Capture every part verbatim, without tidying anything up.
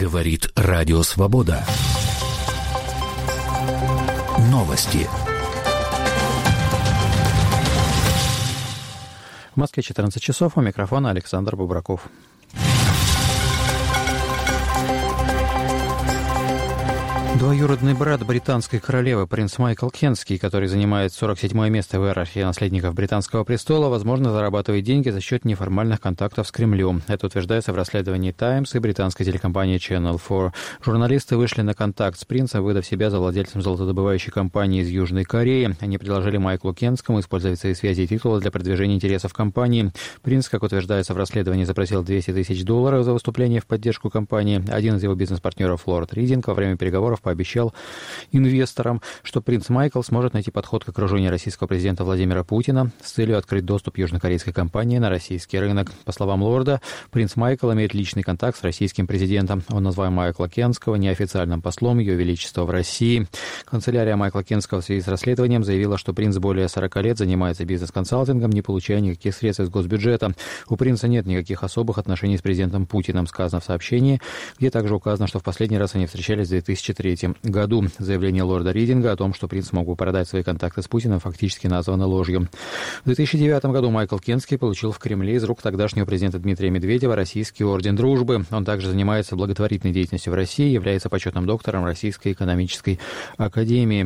Говорит Радио Свобода. Новости. В Москве четырнадцать часов, у микрофона Александр Бубраков. Двоюродный брат британской королевы, принц Майкл Кентский, который занимает сорок седьмое место в иерархии наследников британского престола, возможно, зарабатывает деньги за счет неформальных контактов с Кремлем. Это утверждается в расследовании «Таймс» и британской телекомпании Channel четыре. Журналисты вышли на контакт с принцем, выдав себя за владельцем золотодобывающей компании из Южной Кореи. Они предложили Майклу Кентскому использовать свои связи и титулы для продвижения интересов компании. Принц, как утверждается в расследовании, запросил двести тысяч долларов за выступление в поддержку компании. Один из его бизнес-партнеров, лорд Ридинг, во время переговоров пообещал инвесторам, что принц Майкл сможет найти подход к окружению российского президента Владимира Путина с целью открыть доступ южнокорейской компании на российский рынок. По словам лорда, принц Майкл имеет личный контакт с российским президентом. Он назвал Майкла Кентского неофициальным послом Ее Величества в России. Канцелярия Майкла Кентского в связи с расследованием заявила, что принц более сорока лет занимается бизнес-консалтингом, не получая никаких средств из госбюджета. У принца нет никаких особых отношений с президентом Путиным, сказано в сообщении, где также указано, что в последний раз они встречались в две тысячи третьем году. Заявление лорда Ридинга о том, что принц мог бы продать свои контакты с Путиным, фактически названо ложью. В две тысячи девятом году Майкл Кентский получил в Кремле из рук тогдашнего президента Дмитрия Медведева российский орден Дружбы. Он также занимается благотворительной деятельностью в России, является почетным доктором Российской экономической академии.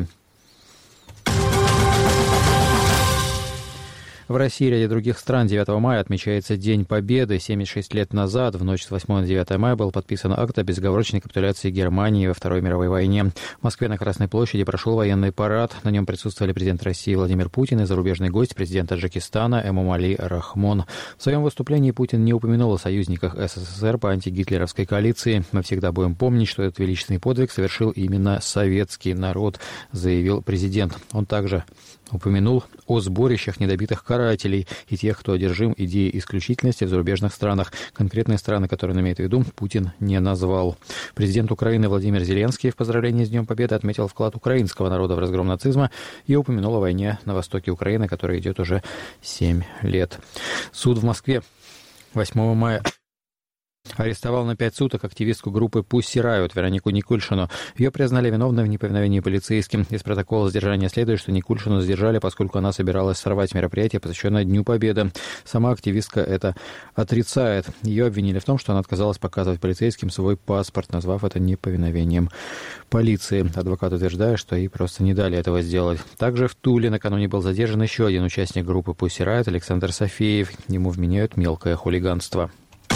В России и ряде других стран девятого мая отмечается День Победы. семьдесят шесть лет назад, в ночь с восьмого на девятое мая, был подписан акт о безоговорочной капитуляции Германии во Второй мировой войне. В Москве на Красной площади прошел военный парад. На нем присутствовали президент России Владимир Путин и зарубежный гость, президент Таджикистана Эмомали Рахмон. В своем выступлении Путин не упомянул о союзниках СССР по антигитлеровской коалиции. «Мы всегда будем помнить, что этот величественный подвиг совершил именно советский народ», заявил президент. Он также упомянул о сборищах недобитых карателей и тех, кто одержим идеей исключительности в зарубежных странах. Конкретные страны, которые он имеет в виду, Путин не назвал. Президент Украины Владимир Зеленский в поздравлении с Днем Победы отметил вклад украинского народа в разгром нацизма и упомянул о войне на востоке Украины, которая идет уже семь лет. Суд в Москве восьмого мая арестовал на пять суток активистку группы Pussy Riot Веронику Никульшину. Ее признали виновной в неповиновении полицейским. Из протокола задержания следует, что Никульшину задержали, поскольку она собиралась сорвать мероприятие, посвященное Дню Победы. Сама активистка это отрицает. Ее обвинили в том, что она отказалась показывать полицейским свой паспорт, назвав это неповиновением полиции. Адвокат утверждает, что ей просто не дали этого сделать. Также в Туле накануне был задержан еще один участник группы Pussy Riot, Александр Софеев. Ему вменяют мелкое хулиганство.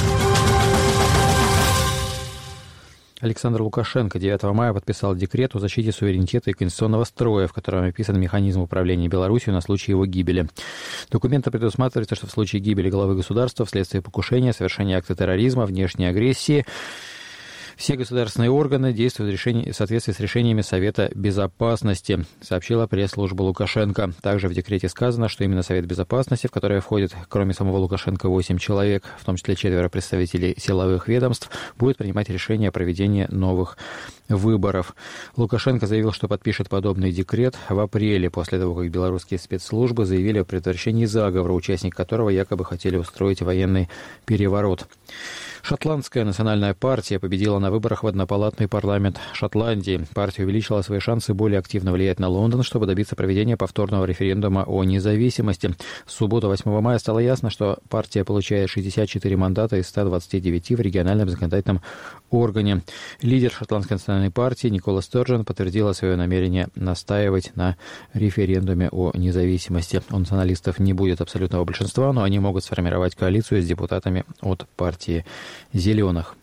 Александр Лукашенко девятого мая подписал декрет о защите суверенитета и конституционного строя, в котором описан механизм управления Беларусью на случай его гибели. Документом предусматривается, что в случае гибели главы государства вследствие покушения, совершения акта терроризма, внешней агрессии, все государственные органы действуют в, решении, в соответствии с решениями Совета Безопасности, сообщила пресс-служба Лукашенко. Также в декрете сказано, что именно Совет Безопасности, в который входит, кроме самого Лукашенко, восемь человек, в том числе четверо представителей силовых ведомств, будет принимать решение о проведении новых выборов. Лукашенко заявил, что подпишет подобный декрет в апреле, после того, как белорусские спецслужбы заявили о предотвращении заговора, участники которого якобы хотели устроить военный переворот. Шотландская национальная партия победила на выборах в однопалатный парламент Шотландии. Партия увеличила свои шансы более активно влиять на Лондон, чтобы добиться проведения повторного референдума о независимости. В субботу восьмого мая стало ясно, что партия получает шестьдесят четыре мандата из ста двадцати девяти в региональном законодательном органе. Лидер Шотландской национальной партии Никола Стерджен подтвердила свое намерение настаивать на референдуме о независимости. У националистов не будет абсолютного большинства, но они могут сформировать коалицию с депутатами от партии «Зеленых».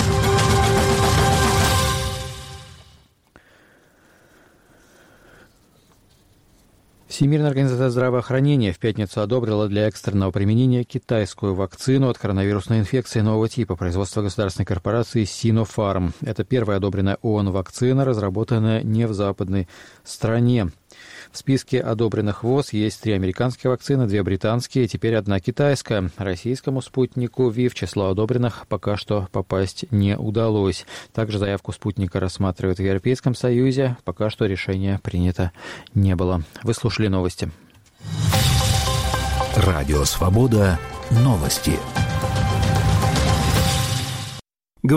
Всемирная организация здравоохранения в пятницу одобрила для экстренного применения китайскую вакцину от коронавирусной инфекции нового типа производства государственной корпорации Sinopharm. Это первая одобренная ООН вакцина, разработанная не в западной стране. В списке одобренных ВОЗ есть три американские вакцины, две британские и теперь одна китайская. Российскому спутнику ВИ в число одобренных пока что попасть не удалось. Также заявку спутника рассматривают в Европейском Союзе. Пока что решение принято не было. Вы слушали новости. Радио «Свобода». Новости.